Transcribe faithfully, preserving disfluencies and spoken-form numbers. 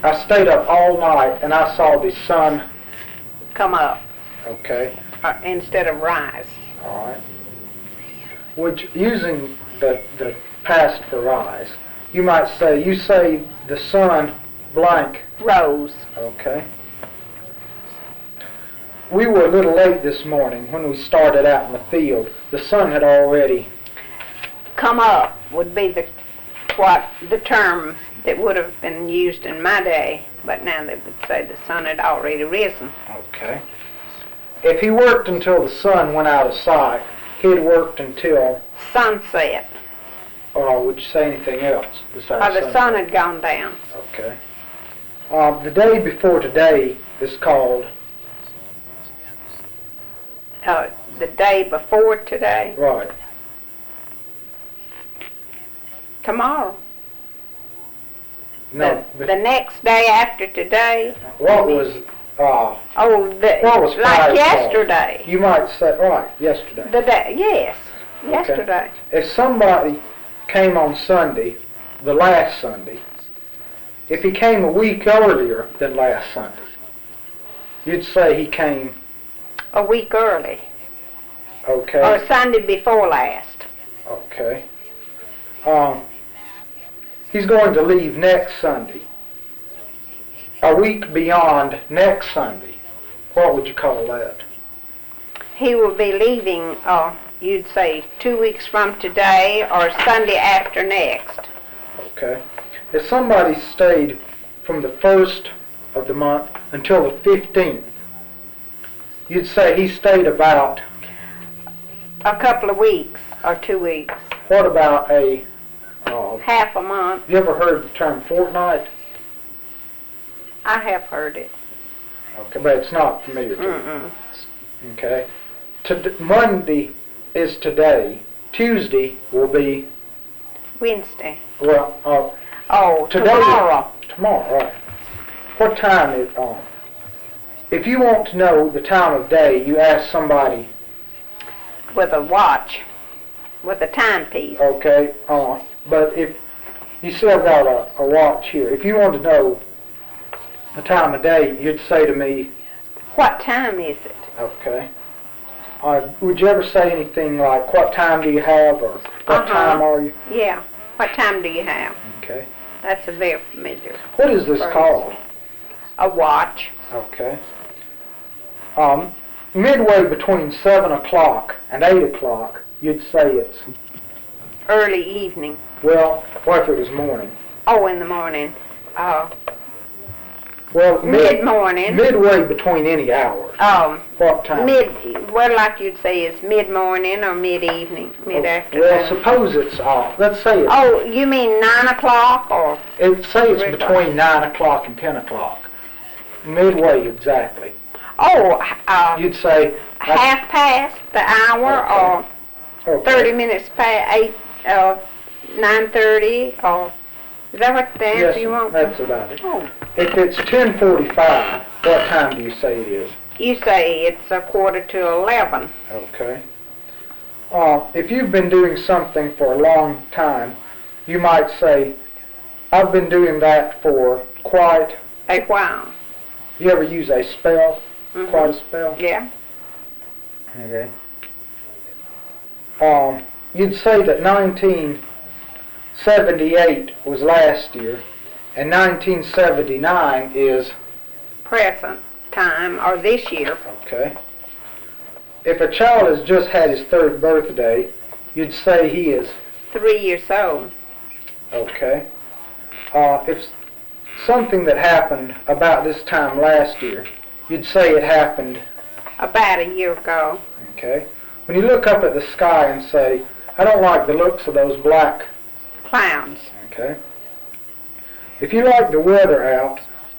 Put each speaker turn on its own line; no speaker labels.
I stayed up all night and I saw the sun.
Come up.
Okay.
Uh, instead of rise.
All right. Which, using the, the past for rise, you might say, you say the sun blank.
Rose.
Okay. We were a little late this morning when we started out in the field. The sun had already...
Come up would be the what the term that would have been used in my day, but now they would say the sun had already risen.
Okay. If he worked until the sun went out of sight, he had worked until...
Sunset.
Or would you say anything else besides
Or the
sunset?
sun had gone down.
Okay. Uh, the day before today is called...
Uh, the day before today.
Right.
Tomorrow.
No.
The, the next day after today.
What was... Uh,
oh, the,
what was
like yesterday.
Called? You might say... Right, yesterday.
The day, yes.
Okay.
Yesterday.
If somebody came on Sunday, the last Sunday, if he came a week earlier than last Sunday, you'd say he came...
A week early.
Okay.
Or Sunday before last.
Okay. Um, he's going to leave next Sunday. A week beyond next Sunday. What would you call that?
He will be leaving, uh, you'd say, two weeks from today or Sunday after next.
Okay. If somebody stayed from the first of the month until the fifteenth, you'd say he stayed about...
A couple of weeks or two weeks.
What about a... Uh,
Half a month.
You ever heard the term fortnight?
I have heard it.
Okay, but it's not familiar to
Mm-mm.
you. Okay. To, Monday is today. Tuesday will be...
Wednesday.
Well, uh,
Oh,
today,
tomorrow.
Tomorrow, right. What time is it on? If you want to know the time of day, you ask somebody...
With a watch. With a timepiece.
Okay, uh, but if you still got a, a watch here, if you want to know the time of day, you'd say to me...
What time is it?
Okay. Uh, would you ever say anything like, what time do you have, or what
Uh-huh.
time are you?
Yeah. What time do you have?
Okay.
That's a very familiar.
What is this
phrase.
called?
A watch.
Okay. Um, midway between seven o'clock and eight o'clock, you'd say it's...
Early evening.
Well, what if it was morning?
Oh, in the morning. Uh,
Well, mid,
mid-morning.
midway between any hours.
Um,
What time?
mid, well, like you'd say, is mid-morning or mid-evening, mid-afternoon.
Well, suppose it's off. Let's say it's...
Oh, you mean nine o'clock or?
It, say it's
Three
between nine o'clock and ten o'clock. Midway, exactly.
Oh, uh,
You'd say...
half past the hour
Okay.
or
Okay.
thirty minutes past eight, uh, nine thirty or, is that what the answer
Yes,
you want?
that's about it.
Oh,
If it's ten forty-five, what time do you say it is?
you say it's a quarter to eleven.
Okay. Uh, if you've been doing something for a long time, you might say, I've been doing that for quite...
A while.
You ever use a spell?
Mhm.
Quite a spell?
Yeah.
Okay. Um, you'd say that nineteen seventy-eight was last year, and nineteen seventy-nine is...
Present time or this year.
Okay. If a child has just had his third birthday, you'd say he is...
Three years old.
Okay. Uh, if something that happened about this time last year, you'd say it happened...
About a year ago.
Okay. When you look up at the sky and say, I don't like the looks of those black...
Clouds.
Okay. If you like the weather out